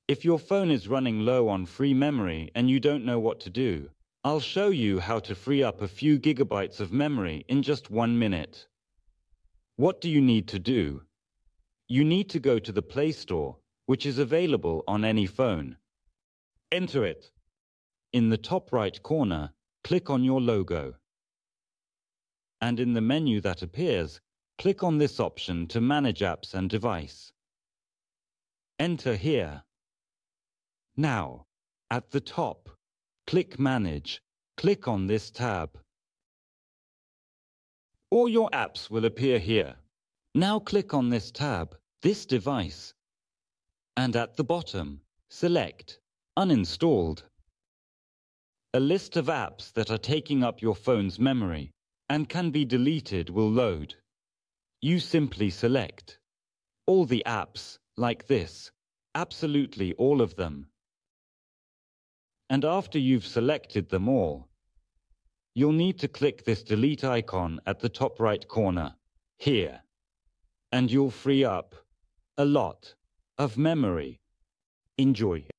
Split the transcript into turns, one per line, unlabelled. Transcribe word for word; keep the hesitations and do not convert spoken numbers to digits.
If your phone is running low on free memory and you don't know what to do, I'll show you how to free up a few gigabytes of memory in just one minute. What do you need to do? You need to go to the Play Store, which is available on any phone. Enter it. In the top right corner, click on your logo. And in the menu that appears, click on this option to manage apps and device. Enter here. Now, at the top, click Manage. Click on this tab. All your apps will appear here. Now click on this tab, This device. And at the bottom, select Uninstalled. A list of apps that are taking up your phone's memory and can be deleted will load. You simply select all the apps like this, absolutely all of them. And after you've selected them all, you'll need to click this delete icon at the top right corner, here, and you'll free up a lot of memory. Enjoy.